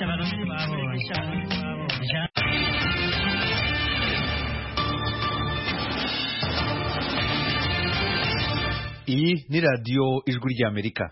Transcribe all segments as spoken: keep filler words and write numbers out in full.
Iyi ni radiyo ijwi ry'Amerika.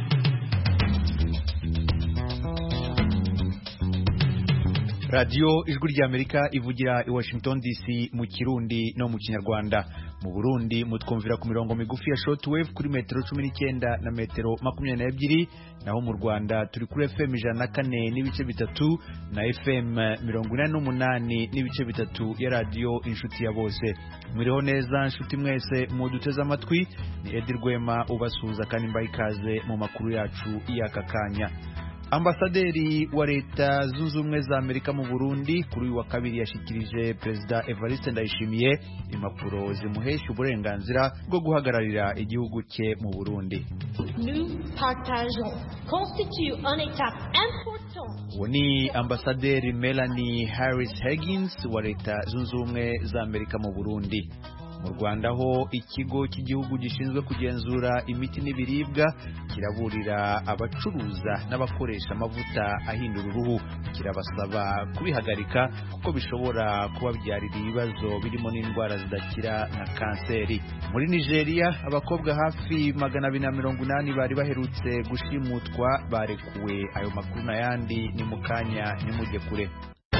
radiyo ijwi ry'Amerika ivugira i Washington D C mu Kirundi no mu Kinyarwanda. Mu Burundi mutwumvira ku mirongo migufi ya shortwave kuri metero cumi n'icyenda na metero makumyabiri n'ebyiri, naho mu Rwanda turi kuri F M ijana na kane n'ibice bitatu na F M mirongo inani n'umunani n'ibice bitatu ya radiyo inshuti ya bose. Mwiriho neza nshuti mwese muduteze amatwi, ni Edi Rwema ubasuhuza kandi mbaye ikaze mu makuru yacu y'aka kanya. Ambasaderi wa Leta Zunze Ubumwe za Amerika mu Burundi kuri uyu wa kabiri yashikirije Perezida Evariste Ndayishimiye impapuro zimuhesha uburenganzira bwo guhagararira igihugu cye mu Burundi. Uwo ni Ambasaderi Melanie Harris Higgins wa Leta Zunze Ubumwe za Amerika mu Burundi. Mu Rwanda ho ikigo cy'igihugu gishinzwe kugenzura imiti n'ibiribwa kiraburira abacuruza n'abakoresha amavuta ahindura uruhu, kirabasaba kubihagarika kuko bishobora kubabyarira ibibazo birimo n'indwara zidakira nka kanseri. Muri Nigeria abakobwa hafi magana abiri na mirongo inani bari baherutse gushimutwa barekuwe. Ayo makuru n'ayandi ni mu kanya nimujye kure.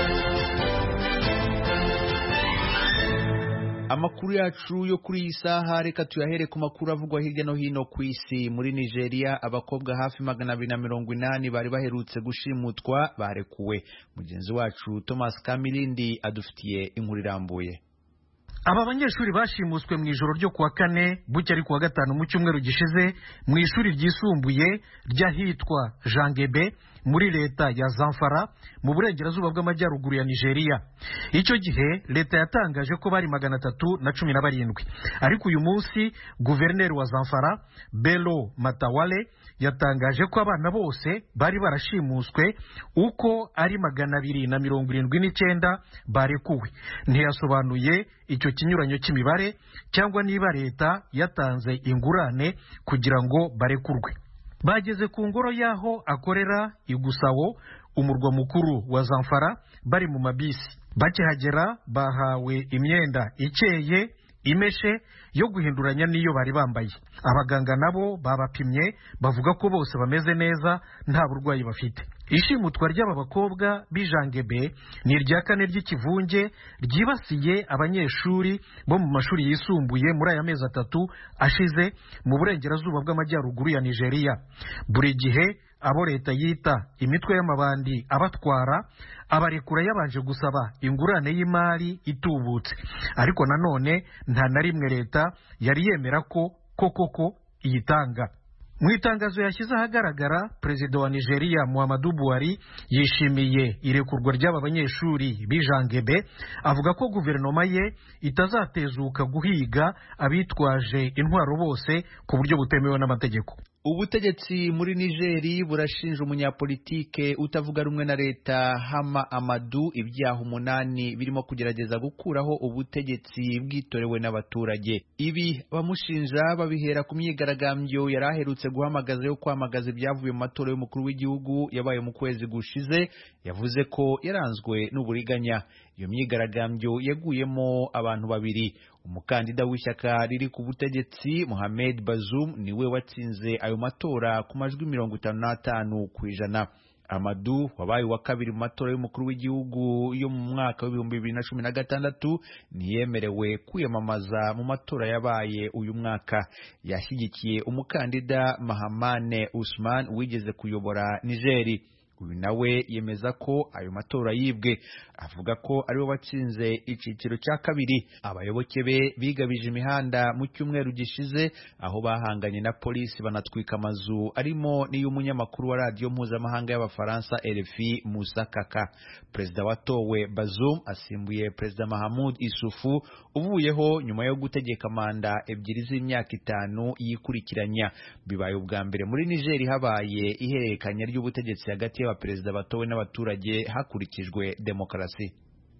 Amakuru yacu yo kuri iyi saha reka tuyahere ku makuru avugwa hirya no hino ku isi. Muri Nigeria abakobwa hafi magana abiri na mirongo inani bari baherutse gushimutwa barekuwe. Mugenzi wacu Thomas Kamilindi adufitiye inkuru irambuye. Aba banyeshuri bashimuswe mu ijoro ryo kuwa kane bucya ari kuwa gatanu mu cyumweru gishize mu ishuri ryisumbuye ry'ahitwa Jangebe muri leta ya Zamfara mu burengerazuba bw'amajyaruguru ya Nigeria. Icyo gihe leta yatangaje ko bari magana atatu na cumi na barindwi, ariko uyu munsi guverineri wa Zamfara Bello Matawale yatangaje ko abana bose bari barashimuswe uko ari magana abiri na mirongo irindwi n'icyenda barekuwe. Ntiyasobanuye icyo kinyuranyo cy'imibare cyangwa niba leta yatanze ingurane kugira ngo barekurwe. Bageze ku ngoro yaho akorera Igusawo, umurwa mukuru wa Zamfara, bari mu mabisi. Bakihagera bahawe imyenda ikeye imeshe yo guhinduranya niyo bari bambaye. Abaganga nabo babapimye bavuga ko bose bameze neza nta burwayi bafite. Ishimutwa ry'aba bakobwa bijangebe ni irya kane ry'ikivunge ryibasiye abanyeshuri bo mu mashuri yisumbuye muri aya mezi atatu ashize mu burengerazuba bw'amajyaruguru ya Nigeria. Buri gihe abo leta yita imitwe y'amabandi abatwara abarekura yabanje gusaba ingurane y'imari itubutse, ariko nanone nta na rimwe leta yari yemera ko koko ko iyitanga. Mu itangazo yashyize ahagaragara, Perezida wa Nigeria Muhammadu Buhari yishimiye irekurwa ry'aba banyeshuri bijangebe, avuga ko guverinoma ye itazatezuka guhiga abitwaje intwaro bose ku buryo butemewe n'amategeko. Ubutegetsi muri Nigeri burashinja umunyapolitike utavuga rumwe na leta Hama Amadu ibyaha umunani birimo kugerageza gukuraho ubutegetsi bwitorewe n'abaturage. Ibi bamushinja babihera ku myigaragambyo yaraherutse guhamagaza yo kwamagaza ibyavuye mu matora y'umukuru w'igihugu yabaye mu kwezi gushize, yavuze ko yaranzwe n'uburiganya. Iyo myigaragambyo yaguyemo abantu babiri. Umukandida w'ishyaka riri ku butegetsi Mohamed Bazoum niwe watsinze ayo matora ku majwi mirongo itanu n'atanu ku ijana. Amadu wabaye wa kabiri mu matora y'umukuru w'igihugu yo mu mwaka w'ibihumbi bibiri na cumi na gatandatu ntiyemerewe kwiyamamaza mu matora yabaye uyu mwaka. Yashyigikiye umukandida Mahamane Usman wigeze kuyobora Nigeri. Uyu nawe yemeza ko ayo matora yibwe, avuga ko ariwe watsinze iciciro cya kabiri. Abayoboke be bigabije imihanda mu cyumweru gishize aho bahanganye na polisi banatwika amazu arimo n'iy'umunyamakuru wa radiyo mpuzamahanga y'Abafaransa R F I Moussa Kaka. Perezida watowe Bazoum asimbuye Perezida Mahamoud Issoufou uvuyeho nyuma yo gutegeka manda ebyiri z'imyaka itanu yikurikiranya. Bibaye ubwa mbere muri Nigeria habaye ihererekanya ry'ubutegetsi hagati y'abaperezida batowe n'abaturage hakurikijwe demokarasi.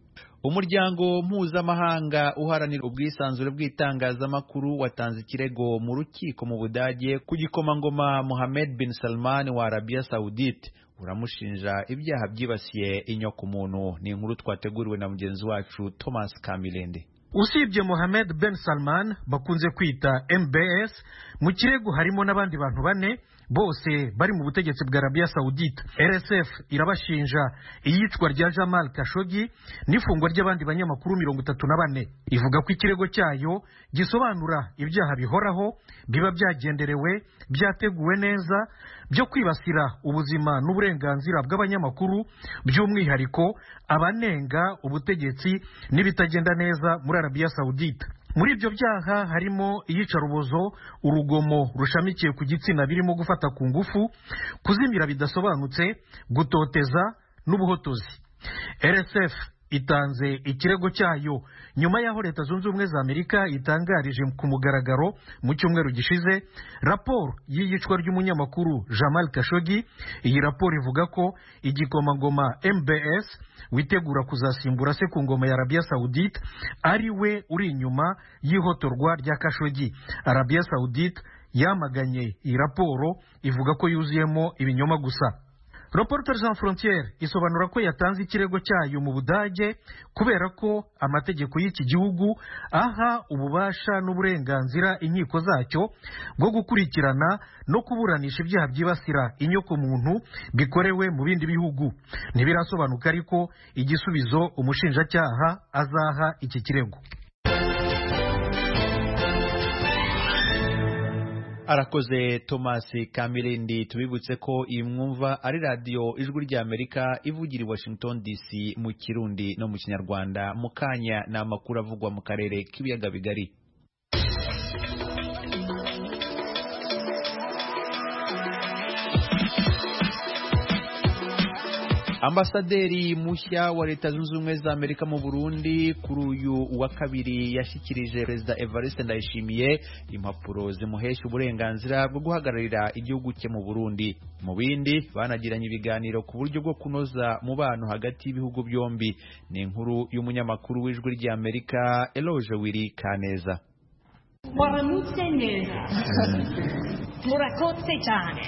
Umuryango mpuzamahanga uharanira ubwisanzure bw'itangazamakuru watanze ikirego mu rukiko mu Budage ku gikomangoma Mohammed bin Salman wa Arabia Saudite uramushinja ibyaha byibasiye inyoko muntu. Ni inkuru twateguriwe na mugenzi wacu Thomas Kamilende. Usibye Mohammed Ben Salman bakunze kwita M B S, mu kirego harimo n'abandi bantu bane bose bari mu butegetsi bwa Arabia Saudite. R S F irabashinja iyicwa rya Jamal Khashoggi n'ifungwa ry'abandi banyamakuru mirongo itatu na bane. Ivuga ko ikirego cyayo gisobanura ibyaha bihoraho biba byagenderewe, byateguwe neza, byo kwibasira ubuzima n'uburenganzira bw'abanyamakuru, by'umwihariko abanenga ubutegetsi n'ibitagenda neza muri Arabia Saudite. Muri ibyo byaha harimo iyicarubozo, urugomo rushamikiye ku gitsina birimo gufata ku ngufu, kuzimira bidasobanutse, gutoteza n'ubuhotozi. R S F itanze ikirego cyayo nyuma y'aho Leta Zunze Ubumwe za Amerika itangarije ku mugaragaro mu cyumweru gishize raporo y'iyicwa ry'umunyamakuru Jamal Khashoggi. Iyi raporo ivuga ko igikomangoma M B S witegura kuzasimbura se ku ngoma ya Arabia Saudite ari we uri inyuma y'ihotorwa rya Khashoggi. Arabia Saudite yamaganye iyi raporo ivuga ko yuzuyemo ibinyoma gusa. Reporters Sans Frontières isobanura ko yatanze ikirego cyayo mu Budage kubera ko amategeko y'iki gihugu aha ububasha n'uburenganzira inkiko zacyo bwo gukurikirana no kuburanisha ibyaha byibasira inyoko muntu bikorewe mu bindi bihugu. Ntibirasobanuka ariko igisubizo umushinjacyaha azaha iki kirego. Arakoze Thomas Kamilindi. Tubibutse ko iyi mwumva ari radio Ijwi rya Amerika ivugira i Washington D C mu Kirundi no mu Kinyarwanda. Mukanya na makuru avugwa mu karere k'ibiyaga bigari. Ambasaderi mushya wa Leta Zunze Ubumwe za Amerika mu Burundi kuri uyu wa kabiri yashikirije Perezida Evariste Ndayishimiye impapuro zimuhesha uburenganzira bwo guhagararira igihugu cye mu Burundi. Mu bindi banagiranye ibiganiro ku buryo bwo kunoza mubano hagati y'ibihugu byombi. Ni inkuru y'umunyamakuru w'Ijwi rya Amerika Eloge Wiri Kaneza. Waramutse neza. Murakotse cyane.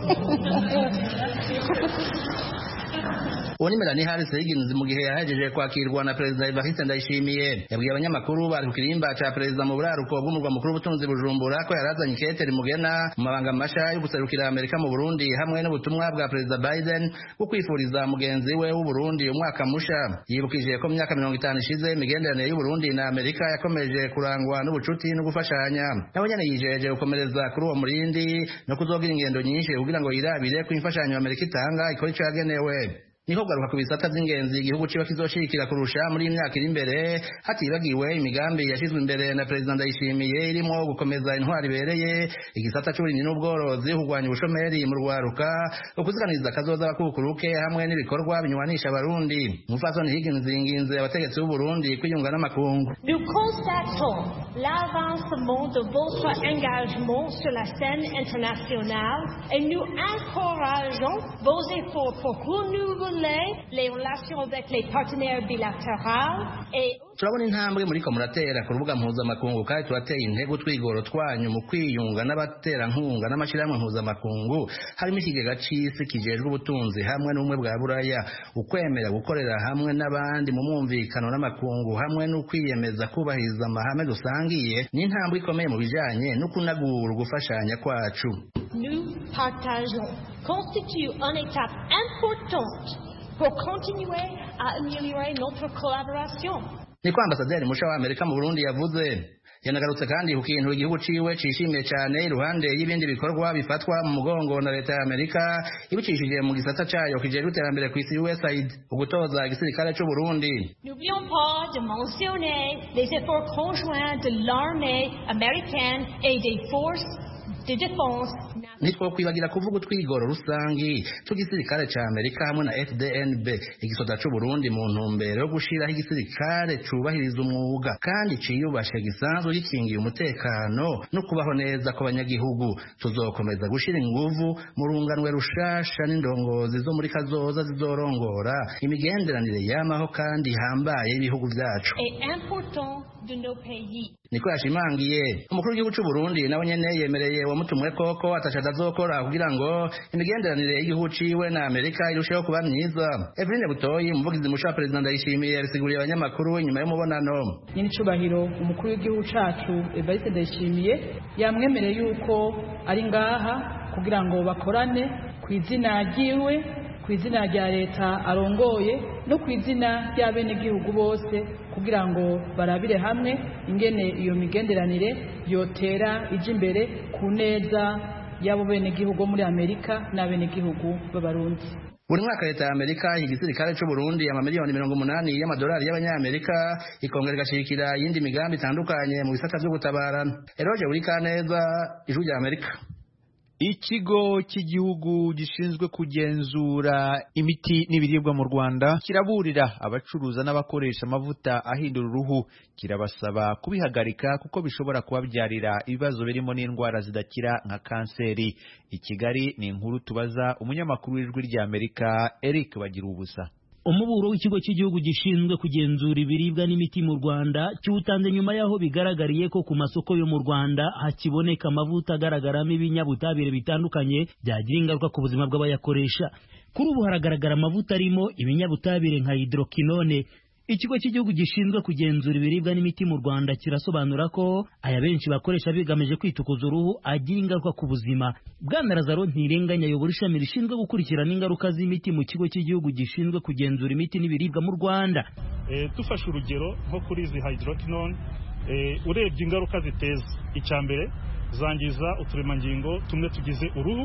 Uwo ni Melanie Harris Higgins mu gihe yahejeje kwakirwa na Perezida Evariste Ndayishimiye. Yabwiye abanyamakuru bari ku kirimba cya Perezida mu buraruko bw'umurwa mukuru w'ubutunzi Bujumbura ko yarazanye ikete rimugena mu mabanga masha yo guserukira Amerika mu Burundi hamwe n'ubutumwa bwa Perezida Biden bwo kwifuriza mugenzi we w'u Burundi umwaka musha. Yibukije ko mu myaka mirongo itanu ishize imigenderanire y'u Burundi na Amerika yakomeje kurangwa n'ubucuti no gufashanya. Nawe nyene yijeje gukomereza kuri uwo murindi no kuzogira ingendo nyinshi kugira ngo yirabire ko imfashanyo Amerika itanga ikora ico yagenewe. Niho garuka ku bisata by'ingenzi igihugu ciba kizoshirikira kurusha muri imyaka iri imbere, hatibagiwe imigambi yashizwe imbere na Perezida Ndayishimiye irimo gukomeza intwari ibereye, igisata cy'uburimyi n'ubworozi, kurwanya ubushomeri mu rwaruka, ukuziganiza kazoza abakukuruke hamwe n'ibikorwa binywanisha abarundi. Umupfasoni Higgins yinginze abategetsi b'u Burundi kwiyunga n'amakungu. Nous constatons l'avancement de votre engagement sur la scène internationale et nous encourageons vos efforts pour renouveler les relations avec les partenaires bilatéraux et turabona intambwe muri ko muratera ku rubuga mpuzamakungu kandi turateye intego twigoro twanyu mu kwiyunga n'abatera nkunga n'amashyirahamwe mpuzamakungu harimo ikigega c'isi kijejwe ubutunzi hamwe n'ubumwe bwa Buraya, ukwemera gukorera hamwe n'abandi mu mwumvikano n'amakungu hamwe n'ukwiyemeza kubahiriza amahame dusangiye n'intambwe ikomeye mu bijanye no kunagura gufashanya kwacu. nous partageons constitue une étape importante pour continuer à améliorer notre collaboration. Niko ambasaderi musha wa Amerika mu Burundi yavuze. Yanagarutse kandi ku kintu igihugu ciwe cishimiye cyane iruhande y'ibindi bikorwa bifatwa mu mugongo na Leta ya Amerika ibicishije mu gisata cayo kijejwe iterambere ku isi U S A I D, ugutoza igisirikare cy'u Burundi. N'oublions pas de mentionner les efforts conjoints de l'armée américaine et des forces de défense. Nitwo kwibagira kuvuga utwigoro rusangi tugisirikare ca Amerika hamwe na F D N B igisoda cy'u Burundi mu ntumbero yo gushiraho igisirikare cubahiriza umwuga kandi ciyubashe gisanzwe gikingiye umutekano no kubaho neza ku banyagihugu. Tuzokomeza gushira inguvu mu runganwe rushasha n'indongozi zo muri kazoza zizorongora imigenderanire yamaho kandi hambaye ibihugu byacu. Est important de nos pays. niko yashimangiye. Umukuru w'igihugu cy'u Burundi nawe nyene yemereye wamutumwe koko atashaka azokora kugira ngo imigenderanire y'igihugu ciwe na Amerika irusheho kuba myiza. Eveline Butoyi umuvugizi musha President Ndayishimiye yasiguriye abanyamakuru inyuma y'umubonano. Nyine cubahiro umukuru w'igihugu cacu Evariste Ndayishimiye yamwemereye yuko ari ngaha kugira ngo bakorane ku izina ryiwe, ku izina rya leta arongoye no ku izina ry'abenegihugu bose kugira ngo barabire hamwe ingene iyo migenderanire yotera ije imbere ku neza y'abo benegihugu muri Amerika n'abenegihugu b'Abarundi. Buri mwaka leta ya Amerika igisirikare cy'u Burundi amamiliyoni mirongo umunani y'amadolari y'abanyamerika ikongera igashikira yindi migambi itandukanye mu bisata byo gutabarana. Eroje Urikaneza, Ijwi rya Amerika. Ikigo cy'igihugu gishinzwe kugenzura imiti n'ibiribwa mu Rwanda kiraburira abacuruza n'abakoresha amavuta ahindura uruhu, kirabasaba kubihagarika kuko bishobora kubabyarira ibibazo birimo n'indwara zidakira nka kanseri. I Kigali ni inkuru tubaza umunyamakuru w'Ijwi rya Amerika Eric Bagirubusa. Umuburo w'ikigo cy'igihugu gishinzwe kugenzura ibiribwa n'imiti mu Rwanda cyutanze nyuma yaho bigaragariye ko ku masoko yo mu Rwanda hakiboneka amavuta agaragaramo ibinyabutabire bitandukanye byagira ingaruka ku buzima bw'abayakoresha. Kuri ubu haragaragara amavuta arimo ibinyabutabire nka hydroquinone. Ikigo cy'igihugu gishinzwe kugenzura ibiribwa n'imiti mu Rwanda kirasobanura ko aya benshi bakoresha bigamije kwitukuza uruhu agira ingaruka ku buzima. Bwana Lazaro Ntirenganya ayobora ishami rishinzwe gukurikirana ingaruka z'imiti mu kigo cy'igihugu gishinzwe kugenzura imiti n'ibiribwa mu Rwanda. E, dufashe urugero nko kuri izi hydroquinone, e, urebye ingaruka ziteza, icya mbere zangiza uturemangingo tumwe tugize uruhu,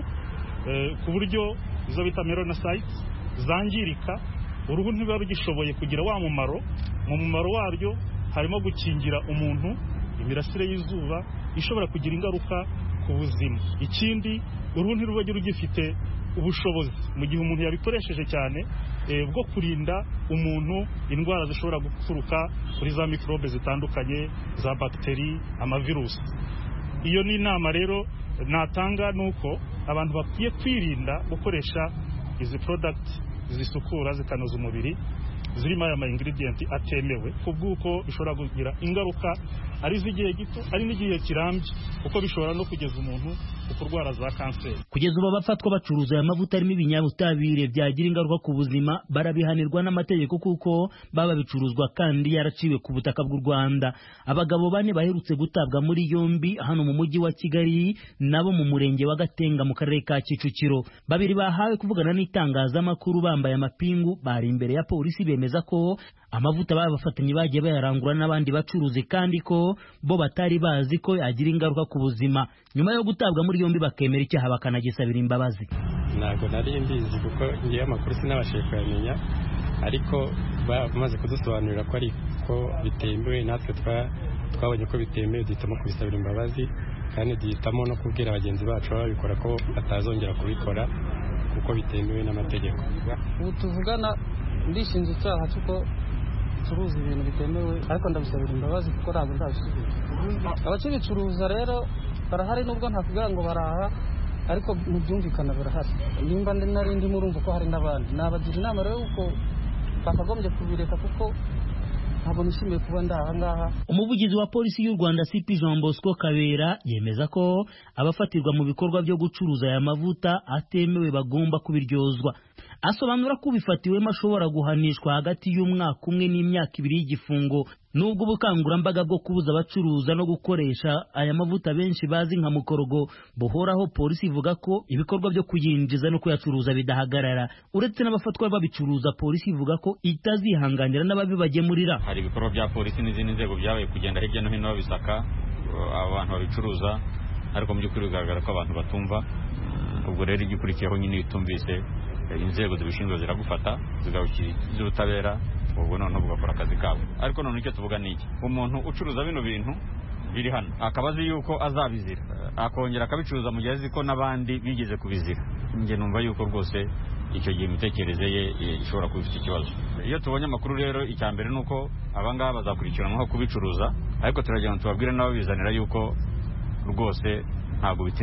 e, ku buryo izo bita melanocytes zangirika, uruhu ntiba rugishoboye kugira wa mumaro. Mu mumaro waryo harimo gukingira umuntu imirasire y'izuba ishobora kugira ingaruka ku buzima. Ikindi, uruhu ntiruba rugifite ubushobozi mu gihe umuntu yabikoresheje cyane e, bwo kurinda umuntu indwara zishobora guturuka kuri za mikrobe zitandukanye, za bakteri, amavirusi. Iyo ni inama rero natanga nuko abantu bakwiye kwirinda gukoresha izi product zisukura zikanoza umubiri zirimo aya ma ingredient atemewe, kubwuko bishobora kugira ingaruka ari z'igihe gito ari n'igihe kirambye, kuko bishobora no kugeza umuntu ku kurwara za kanseri. Kugeza ubu abafatwa bacuruza aya mavuta arimo ibinyabutabire byagira ingaruka ku buzima barabihanirwa n'amategeko kuko baba bicuruzwa kandi yaraciwe ku butaka bw'u Rwanda. Abagabo bane baherutse gutabwa muri yombi hano mu mujyi wa Kigali nabo mu murenge wa Gatenga mu karere ka Kicukiro. Babiri bahawe kuvugana n'itangazamakuru bambaye amapingu bari imbere ya polisi bemeza ko amavuta babafatanye bagiye bayarangura n'abandi bacuruzi kandi ko bo batari bazi ko yagira ingaruka ku buzima. Nyuma yo gutabwa muri yombi bakemera icyaha bakanagisabira imbabazi. Ntago nari mbizi kuko ngiye amakuru sinabashije kuyamenya, ariko bamaze kudusobanurira ko ariko bitemewe, natwe twabonye ko bitemewe duhitamo kubisabira imbabazi kandi duhitamo no kubwira abagenzi bacu babikora ko batazongera kubikora kuko bitemewe n'amategeko. Ubu tuvugana ndishinze icyaha cy'uko curuza ibintu bitemewe, ariko ndabisabira imbabazi kuko ntabwo ndabisubiza. Abakibicuruza rero barahari nubwo ntakugira ngo baraha, ariko mu byumvikana barahari. Nimba nari ndimo urumva ko hari n'abandi, nabagira inama rero uko bakagombye kubireka kuko ntabwo nishimiye kuba ndaha ngaha. Umuvugizi wa polisi y'u Rwanda C P Jean Bosco Kabera yemeza ko abafatirwa mu bikorwa byo gucuruza aya mavuta atemewe bagomba kubiryozwa. Asobanura ko ubifatiwemo ashobora guhanishwa hagati y'umwaka umwe n'imyaka ibiri y'igifungo. Nubwo ubukangurambaga bwo kubuza abacuruza no gukoresha aya mavuta benshi bazi nka mukorogo buhoraho, polisi ivuga ko ibikorwa byo kuyinjiza no kuyacuruza bidahagarara. Uretse n'abafatwa babicuruza, polisi ivuga ko itazihanganira n'ababibagemurira. Hari ibikorwa bya polisi n'izindi nzego byabaye kugenda hirya no hino babisaka abantu babicuruza, ariko mu by'ukuri bigaragara ko abantu batumva. Ubwo rero igikurikiyeho nyine itumvise, inzego zibishinzwe ziragufata zigawukiriza ubutabera, ubwo noneho bugakora akazi kabo. Ariko none icyo tuvuga ni iki: umuntu ucuruza bino bintu biri hano akaba azi yuko azabizira, akongera akabicuruza mu gihe azi ko n'abandi bigeze kubizira, njye numva yuko rwose icyo gihe imitekerereze ye ishobora kuba ifite ikibazo. Iyo tubonye amakuru rero, icya mbere ni uko abangaba bazakurikiranwaho kubicuruza, ariko turagira ngo tubabwire n'ababizanira yuko rwose ntabwo bitinda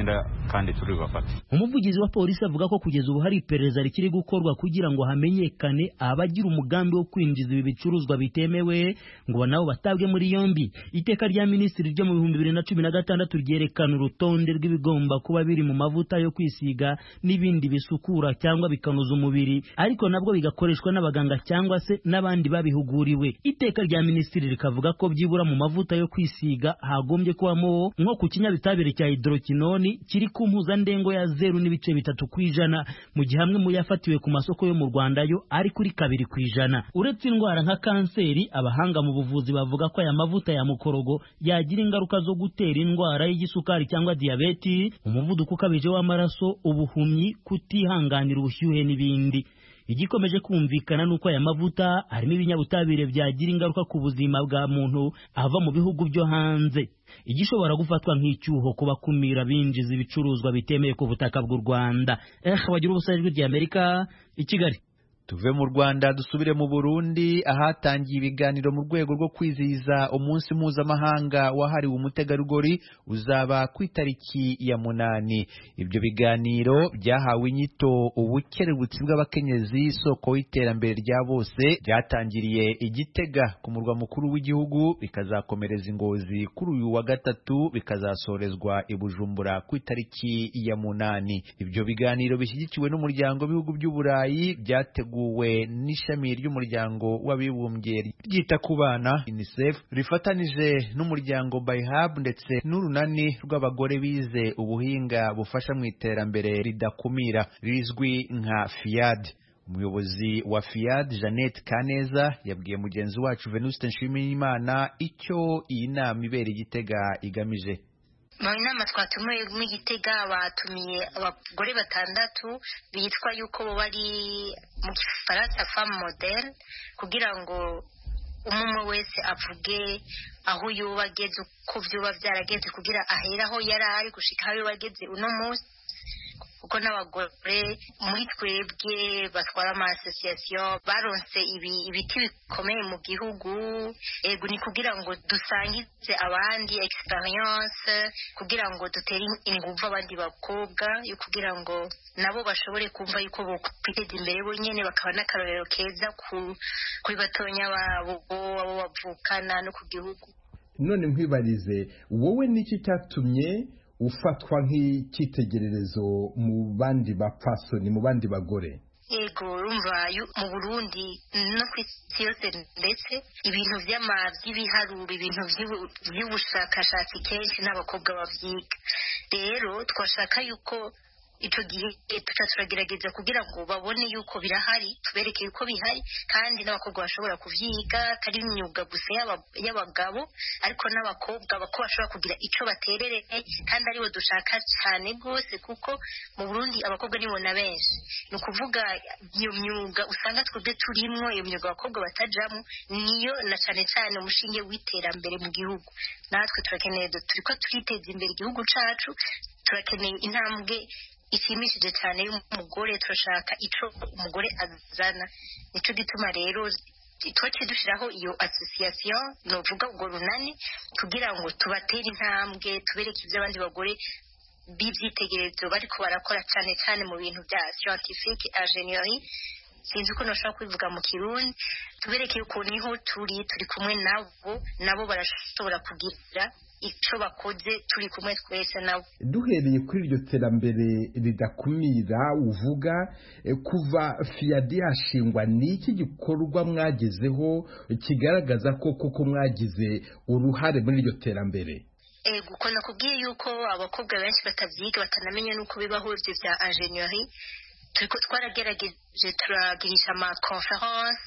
kandi turi bafate. Umuvugizi wa polisi avuga ko kugeza ubu hari iperereza rikiri gukorwa kugira ngo hamenyekane abagira umugambi wo kwinjiza ibi bicuruzwa bitemewe ngo nabo batabwe muri yombi. Iteka rya minisitiri ryo mu bihumbi bibiri na cumi na gatandatu ryerekana urutonde rw'ibigomba kuba biri mu mavuta yo kwisiga n'ibindi bisukura cyangwa bikanoza umubiri, ariko nabwo bigakoreshwa n'abaganga cyangwa se n'abandi babihuguriwe. Iteka rya minisitiri rikavuga ko byibura mu mavuta yo kwisiga hagombye kubamo nko ku kinyabitabire cya hydroquinone kiri ku mpuzandengo ya zeru n'ibice bitatu kwijana, mu gihe hamwe mu yafatiwe ku masoko yo mu Rwanda yo ari kuri kabiri kwijana. Uretse indwara nka kanseri, abahanga mu buvuzi bavuga ko aya mavuta ya mukorogo yagira ingaruka zo gutera indwara y'igisukari cyangwa diabeti, umuvuduko ukabije w'amaraso, ubuhumyi, kutihanganira ubushyuhe n'ibindi. Igikomeje kumvikana nuko aya mavuta harimo ibinyabutabire byagira ingaruka ku buzima bwa muntu ava mu bihugu byo hanze, igishobora gufatwa nk'icyuho ku bakumira binjiza ibicuruzwa bitemeye ku butaka bw'u Rwanda. Eh, wagira ubusajwi ry'Amerika i Kigali. Tuve mu Rwanda dusubire mu Burundi ahatangiye ibiganiro mu rwego rwo kwizihiza umunsi mpuzamahanga wahariwe umutegarugori uzaba ku itariki ya munani. Ibyo biganiro byahawe inyito ubukerebutsi bw'abakenyezi soko y'iterambere rya bose, byatangiriye Igitega ku murwa mukuru w'igihugu bikazakomereza Ingozi kuri uyu wa gatatu bikazasorezwa i Bujumbura ku itariki ya munani. Ibyo biganiro bishyigikiwe n'umuryango w'ibihugu by'Uburayi byateguwe we n'ishami ry'umuryango w'abibumbye ryita ku bana UNICEF rifatanije n'umuryango Bayhab ndetse n'urunani rw'abagore bize ubuhinga bufasha mu iterambere ridakumira rizwi nka FIAD. Umuyobozi wa FIAD Jeannette Kaneza yabwiye mugenzi wacu Venuste Nshimiyimana icyo iyi nama ibera Igitega igamije. Mu nama twatumiye mu Gitega batumiye abagore batandatu bitwa yuko bari mu Faransa femme model, kugira ngo umwe wese avuge aho yubageze uko byuba byarageze kugira ahera aho yari ari gushika aho yubageze uno munsi, kuko n'abagore muri twebwe batwara ama association baronse ibi ibiti bikomeye mu gihugu, ego ni kugira ngo dusangize abandi experience, kugira ngo dutere ingufu abandi bakobwa yo kugira ngo nabo bashobore kumva yuko bo kwiteza imbere bonyene bakaba n'akarorero keza ku kuri batonya babo abo bavukana no ku gihugu. None nkwibarize, wowe niki cyatumye ufatwa nk'icyitegererezo mu bandi bapfasoni mu bandi bagore? Ego urumva mu Burundi no kw'isi yose ndetse ibintu by'ama by'ibiharuro ibintu by'ubushakashatsi kenshi n'abakobwa bavyiga, rero twashaka yuko ico gihe tuca turagerageza kugira ngo babone yuko birahari, tubereke yuko bihari kandi n'abakobwa bashobora kuvyiga, kari imyuga gusa y'abagabo ariko n'abakobwa bako bashobora kugira ico baterere, kandi aribo dushaka cyane gose kuko mu Burundi abakobwa nibo na benshi. Ni ukuvuga iyo myuga usanga twebwe turimwo, iyo myuga abakobwa batajamo niyo na cyane cyane umushinge w'iterambere mu gihugu. Natwe turakeneye turiko turiteza imbere igihugu cacu, turakeneye intambwe ishimishije cyane y'umugore, turashaka ico umugore azana. Nico gituma rero twaciye dushiraho iyo association novuga ubwo runani kugira ngo tubatere intambwe, tubereke ibyo abandi bagore bivyitegerezo bariko barakora cyane cyane mu bintu bya scientifique ingénierie, sinzi uko nashaka kubivuga mu Kirundi, tubereke yuko niho turi turi kumwe nabo nabo barashobora kugira ico bakoze turi kumwe twese nabo. Duhereye kuri iryo terambere ridakumira uvuga, eh, kuva FIAD yashingwa n'iki gikorwa mwagezeho kigaragaza ko koko mwagize uruhare muri iryo terambere? Ego uko nakubwiye yuko abakobwa benshi batavyiga batanamenye nuko bibaho ivyo vya ingénierie, turiko twaragerageje turagirisha ama conference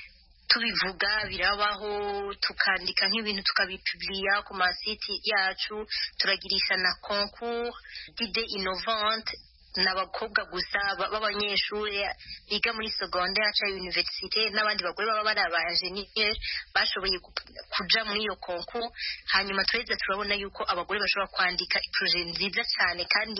tubivuga birabaho, tukandika nk'ibintu tukabipublia ku masite yacu, turagirisha na concours d'idées innovantes n'abakobwa gusa b'abanyeshuri biga muri secondaire cyangwa université, n'abandi bagore baba bari aba ingénieur bashoboye kuja muri iyo concours. Hanyuma tureza turabona yuko abagore bashobora kwandika projet nziza cyane kandi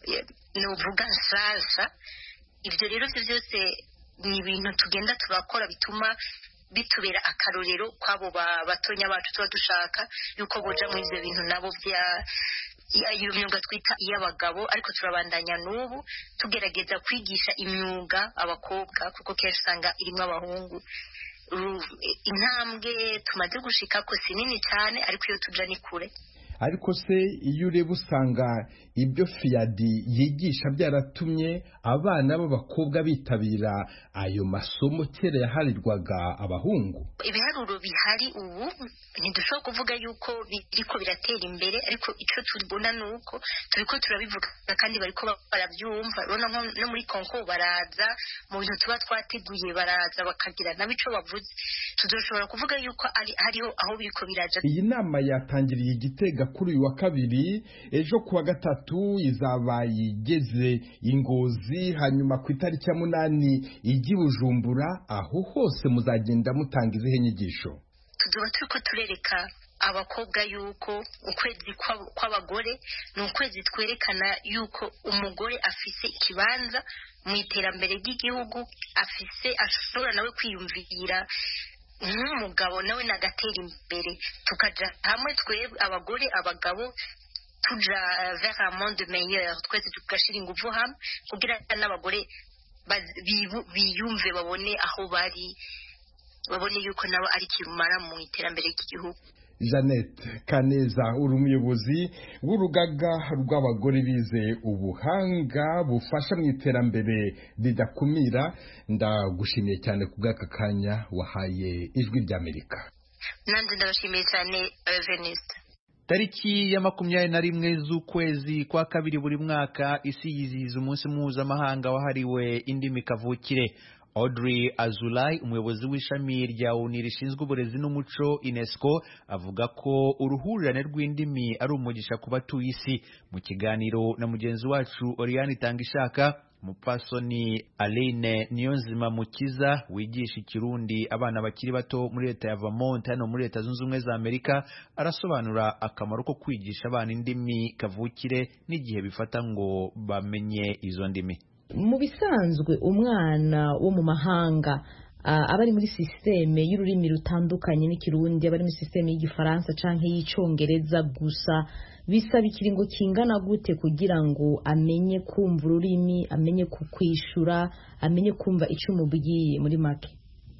novuga nshyashya. Ibyo rero byo byose ni ibintu tugenda turakora bituma bitubera akarorero kwabo batonya bacu tuba dushaka yuko boja muri ivyo bintu nabo bya iyo myuga twita iy'abagabo ariko turabandanya n'ubu tugerageza kwigisha imyuga abakobwa kuko kenshi usanga irimo abahungu. Intambwe tumaze gushika ko sinini cyane ariko iyo tuja ni kure. Ariko se iyo ureba usanga ibyo Fiyadi yigisha byaratumye abana b'abakobwa bitabira ayo masomo kera yaharirwaga abahungu. Ibiharuro bihari ubu ntidushobora kuvuga yuko biriko biratera imbere ariko ico turibona nuko turiko turabivuga kandi bariko barabyumva. Urabona no muri konko baraza mu bintu tuba twateguye baraza bakagira nabico bavuze. Tuzoshobora kuvuga yuko ari hariho aho biriko biraja. Iyi nama yatangiriye Igitega kuri uyu wa kabiri, ejo kuwa gatatu izaba yigeze Ingozi, hanyuma ku itariki ya munani ijya Bujumbura. Aho hose muzagenda mutanga izihe nyigisho? Tuzoba turiko turereka abakobwa yuko ukwezi kw'abagore ni ukwezi twerekana yuko umugore afise ikibanza mu iterambere ry'igihugu, afise ashobora nawe kwiyumvira nk'umugabo nawe nagatera imbere, tukaja hamwe twebwe abagore abagabo tuja vers un monde meilleur, twese tugashira ingufu hamwe kugira n'abagore biyumve babone aho bari, babone yuko nabo ari kirumara mu iterambere ry'igihugu. Jeannette Kaneza, uri umuyobozi w'urugaga rw'abagore bize ubuhanga bufasha mu iterambere ridakumira, ndagushimiye cyane ku bw'aka kanya wahaye Ijwi ry'Amerika. Nanjye ndabashimiye cyane Veniste. Tariki ya makumyabiri na rimwe z'ukwezi kwa kabiri buri mwaka isi yizihiza umunsi mpuzamahanga wahariwe indimi kavukire. Audrey Azoulay, umuyobozi w'ishami rya O N U rishinzwe uburezi n'umuco UNESCO, avuga ko uruhurirane rw'indimi ari umugisha ku batuye isi. Mu kiganiro na mugenzi wacu Oriane Tangishaka, umupfasoni Aline Niyonzima Mukiza wigisha Ikirundi abana bakiri bato muri leta ya Vermont hano muri leta zunze ubumwe za Amerika, arasobanura akamaro ko kwigisha abana indimi kavukire n'igihe bifata ngo bamenye izo ndimi. Mu bisanzwe umwana wo mu mahanga aba ari muri systeme y'ururimi rutandukanye n'Ikirundi, aba ari muri systeme y'Igifaransa canke y'Icongereza gusa, bisaba ikiringo kingana gute kugira ngo amenye kumva ururimi, amenye kukwishura, amenye kumva icyo umubwiye muri make?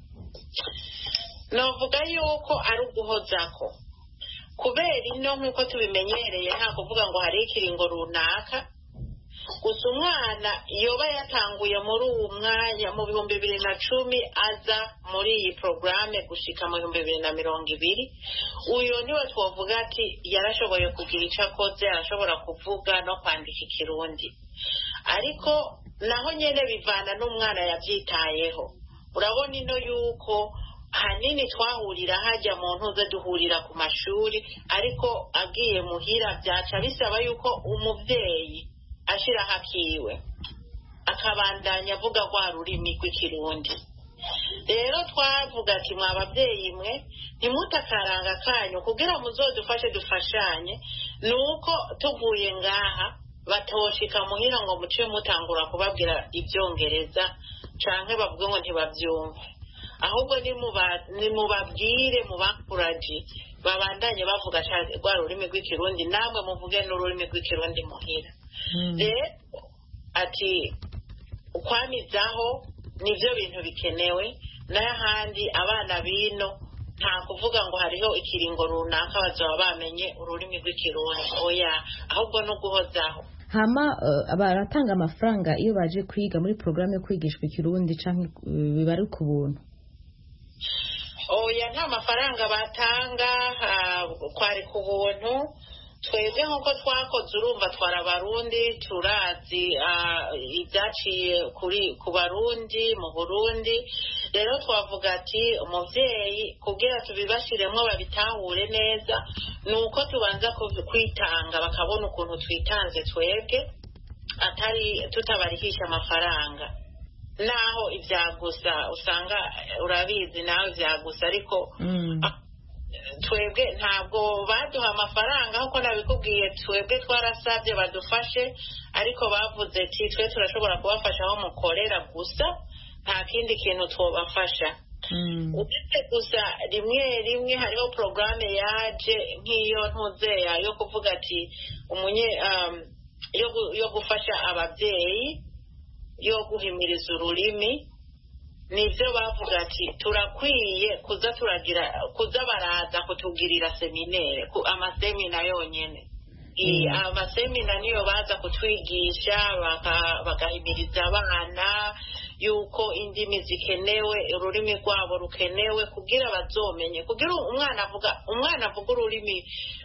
Novuga yuko ari uguhozako, kubera ino nk'uko tubimenyereye nta kuvuga ngo hari ikiringo runaka. Gusa umwana yoba yatanguye muri uwo mwanya mu bihumbi bibiri na cumi aza muri iyi porogaramu gushika mu bihumbi bibiri na mirongo ibiri, uyu niwe twavuga ati yarashoboye kugira icyo akoze, arashobora kuvuga no kwandika Ikirundi. Ariko naho nyene bivana n'umwana yabyitayeho. Urabona ino yuko hanini twahurira hajya mu ntuze duhurira ku mashuri, ariko agiye muhira byaca bisaba yuko umubyeyi ashira hakiwe akabandanya avuga kwa rurimi rw'Ikirundi. Rero twavuga ati mwa ababyeyi mwe ntimutakaranga kanyu kugira muzodufashe dufashanye, nuko tuvuye ngaha batoshika muhira ngo muce mutangura kubabwira Ibyongereza canke bavuge ngo ntibavyumve, ahubwo nimubabwire mubakuraje babandanye bavuga rwa rurimi rw'Ikirundi, namwe muvuge n'ururimi rw'Ikirundi muhira. Rero ati ukwamizaho nivyo bintu bikenewe, n'ahandi abana bino nta kuvuga ngo hariho ikiringo runaka bazoba bamenye ururimi rw'Ikirundi, oya, ahubwo no guhozaho. Hama uh, baratanga amafaranga iyo baje kwiga muri programme yo kwigishwa Ikirundi canke uh, bibari ku buntu? Oya, nta mafaranga batanga, uh, kwari ku buntu. Twebwe nk'uko twakoze urumva twara Barundi, turazi ibyaciye kuri ku Barundi mu Burundi. Rero twavuga ati umuvyeyi kugira tubibashiremwo babitahure neza, nuko tubanza kwitanga bakabona ukuntu twitanze twebwe, atari tutabarihisha amafaranga. Naho ivyagusa usanga urabizi nawe ivyagusa, ariko mm. twebwe ntabwo baduha amafaranga nkuko nabikubwiye, twebwe twarasabye badufashe, ariko bavuze ati twe turashobora kubafasha aho mukorera gusa, nta kindi kintu twobafasha. uretse gusa rimwe rimwe hariho porogaramu yaje nk'iyo ntuzeya yo kuvuga ati umunye yo gufasha ababyeyi yo guhimiriza ururimi nibyo bavuga ati turakwiye kuza turagira kuza baraza kutugirira seminere amasemina yonyine amasemina niyo baza kutwigisha bagahimiriza abana yuko indimi zikenewe ururimi rwabo rukenewe kugira bazomenye kugira umwana avuga umwana avuga ururimi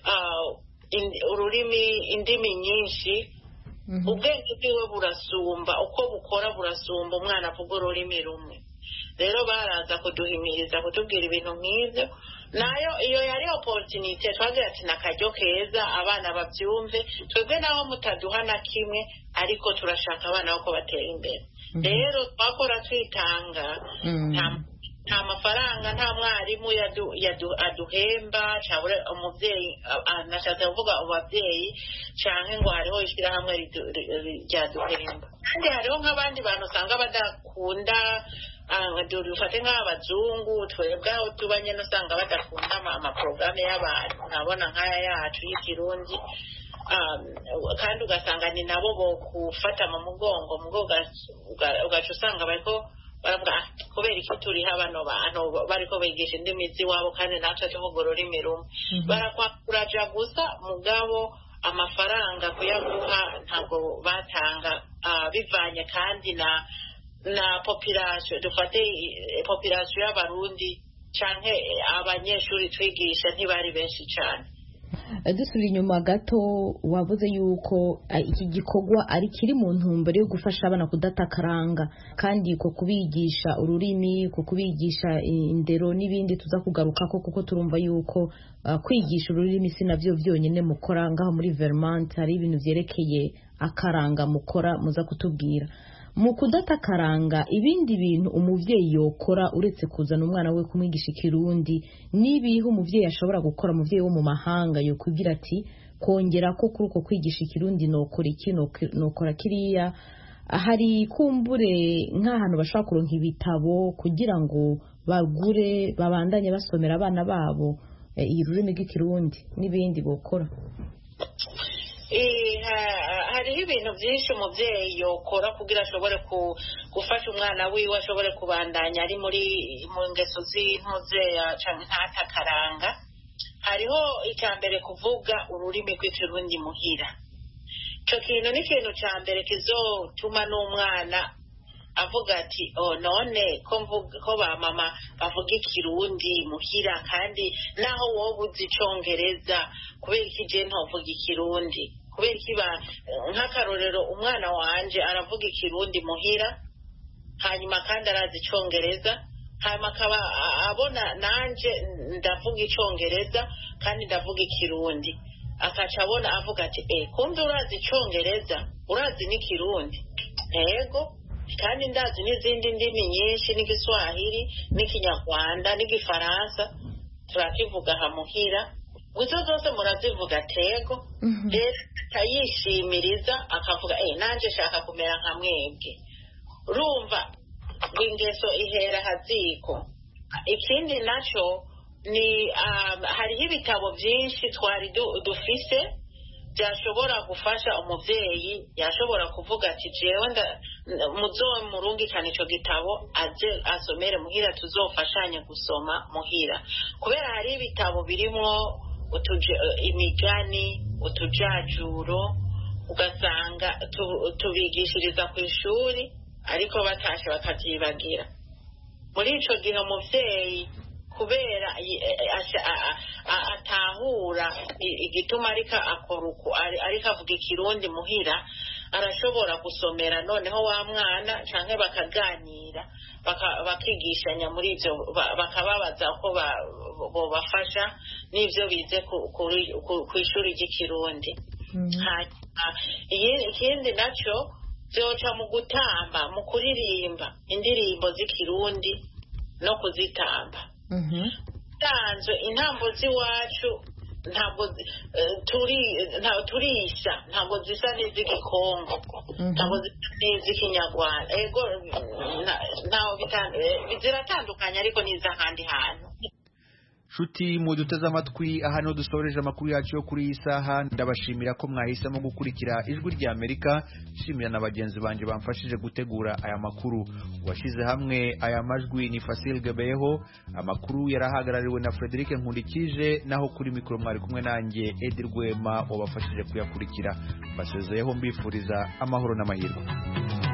ururimi indimi nyinshi ubwenge bwiwe burasumba uko bukora burasumba umwana avuga ururimi rumwe rero baraza kuduhimiriza kutubwira ibintu nk'ibyo nayo iyo yari opportunity twagira ati nakaryo keza abana babyumve twebwe naho mutaduha na kimwe ariko turashaka abana uko batera imbere rero twakora twitanga nta mafaranga nta mwarimu aduhemba cyangwa umubyeyi nashatse kuvuga ababyeyi cyangwa ngo hariho ishyirahamwe ryaduhemba kandi hariho nk'abandi bantu usanga badakunda dufate nk'abazungu twebwe aho tuba nyine usanga badakunda amaporogaramu y'abantu nabona nk'aya yacu y'ikirundi kandi ugasanga ni nabo bo gufata mu mugongo ugaca usanga bariko baravuga kubera iki turiho bano bantu bariko bigisha indimi z'iwabo kandi natwe tuvuga ururimi rumwe barakwakuraja gusa mugabo amafaranga kuyaguha ntabwo batanga bivanye kandi na na population dufate population y'abarundi canke abanyeshuri twigisha ntibari benshi cyane dusubira inyuma gato wavuze yuko iki gikorwa ari kiri mu ntumbero yo gufasha abana kudatakaranga kandi ko kubigisha ururimi ko kubigisha indero n'ibindi tuza kugaruka ko kuko turumva yuko kwigisha ururimi si navyo byonyine mukora ngaho muri Vermont hari ibintu vyerekeye akaranga mukora muza kutubwira mu kudatakaranga ibindi bintu umuvyeyi yokora uretse kuzana umwana we kumwigisha ikirundi nibihe umuvyeyi ashobora gukora umuvyeyi wo mu mahanga yo kugira ati kongera ko kuri uko kwigisha ikirundi nokora iki nokora kiriya hari kumbure nk'ahantu bashobora kuronka ibitabo kugira ngo bagure babandanye basomera abana babo ururimi rw'ikirundi n'ibindi bokora hariho ibintu byinshi umubyeyi yokora kugira ashobore gufasha umwana wiwe ashobore kubandanya ari muri mu ngeso z'intuzeya cyangwa ntatakaranga hariho icya mbere kuvuga ururimi rw'ikirundi muhira icyo kintu ni ikintu cya mbere kizotuma n'umwana avuga ati oh none ko ba mama bavuga ikirundi muhira kandi naho wowe uzi icyongereza kubera iki je ntovuga ikirundi kubera ikiba nk'akarorero umwana wanje aravuga ikirundi muhira hanyuma kandi arazi icyongereza hanyuma akaba abona nanje ndavuga icyongereza kandi ndavuga ikirundi akaca abona avuga ati eh kumbe urazi icyongereza urazi n'ikirundi yego kandi ndazi n'izindi ndimi nyinshi n'igiswahili n'ikinyarwanda n'igifaransa turakivuga aha muhira gusa zose murazivuga tego rero akayishimiriza akavuga eh nanje shaka kumera nka mwebwe urumva ingeso ihera haziko ikindi naco ni hariho ibitabo byinshi twari dufise byashobora gufasha umuvyeyi yashobora kuvuga ati jewe muzomurungikana ico gitabo aje asomere muhira tuzofashanye gusoma muhira kubera hari ibitabo birimwo imigani utujajuro ugasanga tubigishiriza ku ishuri ariko batashe bakavyibagira muri ico gihe umuvyeyi kubera atahura igituma ariko akora uko ariko avuga ikirundi muhira arashobora gusomera noneho wa mwana canke bakaganira bakigishanya muri ivyo bakababaza ko bobafasha n'ivyo bize ku ishuri ry'ikirundi ikindi naco vyoca mu gutamba mu kuririmba indirimbo z'ikirundi no kuzitamba tanzwe intambo z'iwacu ntabwo turi ntabwo turisha ntabwo zisa n'iz'igikongo ntabwo zisa n'iz'ikinyarwanda ego ntaho ziratandukanye ariko n'iz'ahandi hantu. Shuti muduteze amatwi aha no dusoreje amakuru yacu yo kuri iyi saha. Ndabashimira ko mwahisemo gukurikira ijwi rya Amerika. Shimira na bagenzi banje bamfashije gutegura aya makuru. Washize hamwe aya majwi ni Fasil Gebeho. Amakuru yarahagarariwe na Frederic Nkundikije, naho kuri mikoro mwari kumwe nanjye Edi Rwema wabafashije kuyakurikira. Basezeyeho mbifuriza amahoro n'amahirwe.